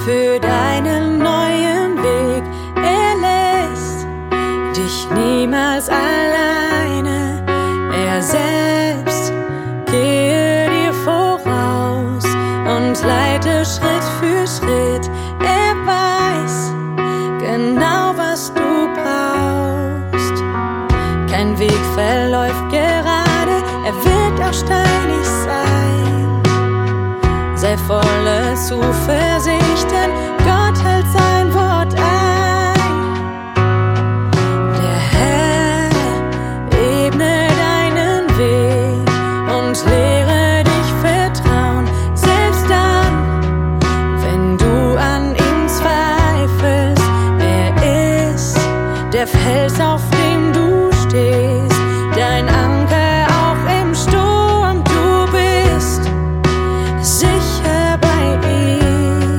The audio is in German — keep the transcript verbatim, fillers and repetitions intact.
für deinen neuen Weg. Er lässt dich niemals alleine. Er selbst gehe dir voraus und leite Schritt für Schritt. Er weiß genau, was du brauchst. Kein Weg verläuft gerade, er wird auch steinig sein. Sei voller Zuversicht, denn Gott hält sein Wort ein. Der Herr ebne deinen Weg und lehre dich vertrauen, selbst dann, wenn du an ihm zweifelst. Er ist der Fels, auf